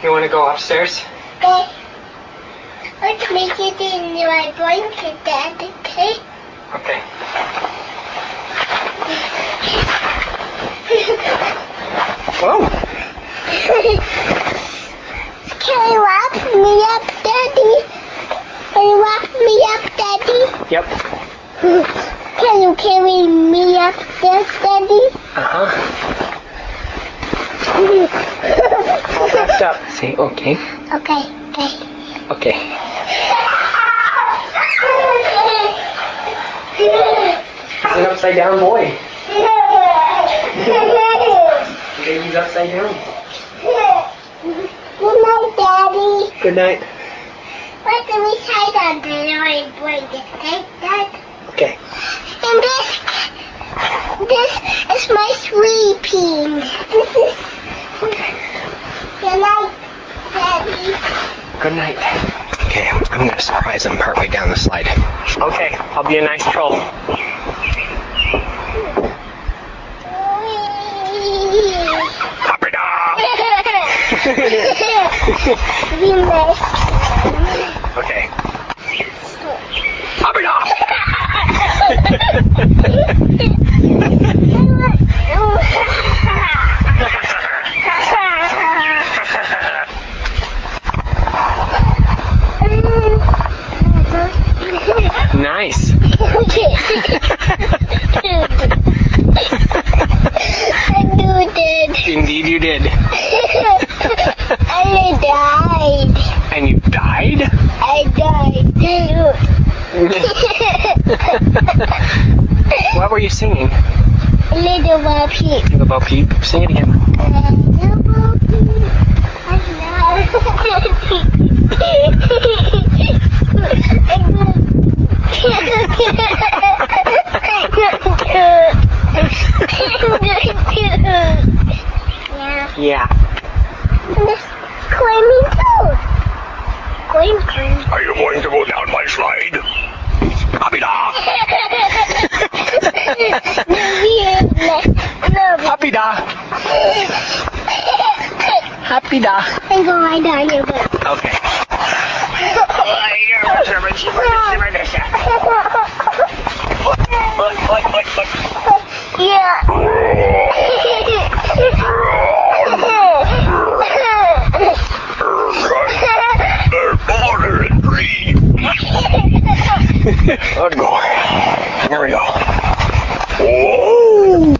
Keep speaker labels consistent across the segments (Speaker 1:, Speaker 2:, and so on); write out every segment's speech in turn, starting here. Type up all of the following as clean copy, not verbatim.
Speaker 1: You want to go upstairs?
Speaker 2: Okay. Let's make it in my blanket, Dad, okay?
Speaker 1: Okay. Whoa!
Speaker 2: Can you wrap me up, Daddy? Can you wrap me up, Daddy?
Speaker 1: Yep.
Speaker 2: Can you carry me upstairs, Daddy?
Speaker 1: Uh-huh. All wrapped up. Say okay.
Speaker 2: Okay.
Speaker 1: Okay. He's an upside down boy. Baby's upside down.
Speaker 2: Good night, Daddy.
Speaker 1: Good night.
Speaker 2: Let me tie that my blanket, okay, Dad?
Speaker 1: Okay.
Speaker 2: And this is my sleeping.
Speaker 1: Okay.
Speaker 2: Good night, Daddy.
Speaker 1: Good night. Okay, I'm going to surprise him partway down the slide. Okay, I'll be a nice troll.
Speaker 2: Be nice.
Speaker 1: Okay. Hop it off! Nice.
Speaker 2: I did.
Speaker 1: Indeed you did.
Speaker 2: I died.
Speaker 1: And you died?
Speaker 2: I died.
Speaker 1: What were you singing?
Speaker 2: Little Bo Peep.
Speaker 1: Little Bo Peep. Sing it again.
Speaker 2: Little Bo Peep.
Speaker 1: Yeah.
Speaker 2: And this climbing too. Climb.
Speaker 1: Are you going to go down my slide? Happy-da! Happy-da! Happy-da!
Speaker 2: I go right down your butt.
Speaker 1: Okay.
Speaker 2: Yeah.
Speaker 1: Let's go. Here we go. Whoa!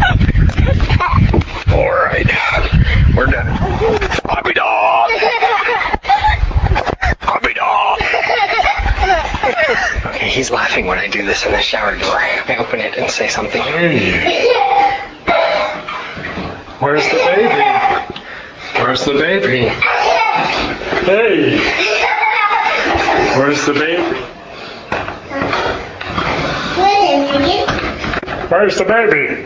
Speaker 1: Alright. We're done. Happy dog! Happy dog! Okay, he's laughing when I do this in the shower door. I open it and say something. Hey! Where's the baby? Where's the baby? Hey! Where's the baby? Where's the baby?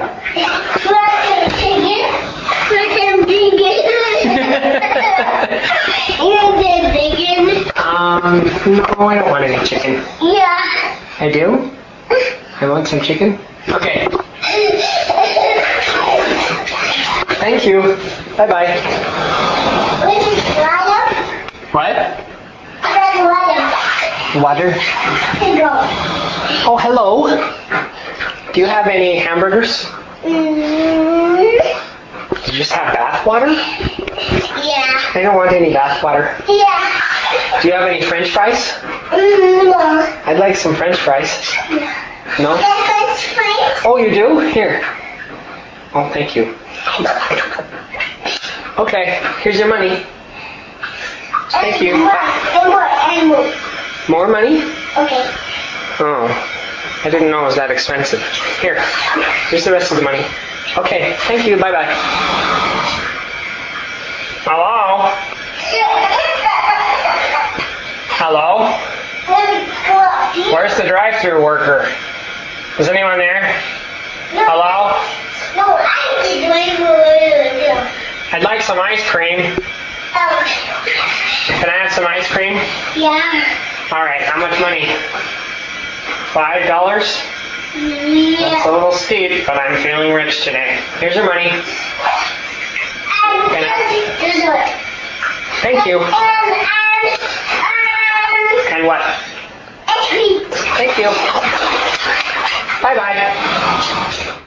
Speaker 1: No, I don't want any chicken.
Speaker 2: Yeah.
Speaker 1: I do? I want some chicken? Okay. Thank you. Bye-bye. What? Water? Oh, hello. Do you have any hamburgers? Did you just have bath water?
Speaker 2: Yeah.
Speaker 1: I don't want any bath water.
Speaker 2: Yeah.
Speaker 1: Do you have any French fries?
Speaker 2: No.
Speaker 1: I'd like some French fries. No?
Speaker 2: French fries?
Speaker 1: Oh, you do? Here. Oh, thank you. Okay, here's your money. Thank you.
Speaker 2: And more.
Speaker 1: More money?
Speaker 2: Okay.
Speaker 1: Oh, I didn't know it was that expensive. Here, here's the rest of the money. Okay, thank you. Bye-bye. Hello? Hello? Where's the drive-thru worker? Is anyone there? Hello?
Speaker 2: No, I did
Speaker 1: I'd like some ice cream. Can I have some ice cream?
Speaker 2: Yeah.
Speaker 1: All right, how much money? $5?
Speaker 2: Yeah.
Speaker 1: That's a little steep, but I'm feeling rich today. Here's your money. Thank you. And what?
Speaker 2: A treat.
Speaker 1: Thank you. Bye-bye.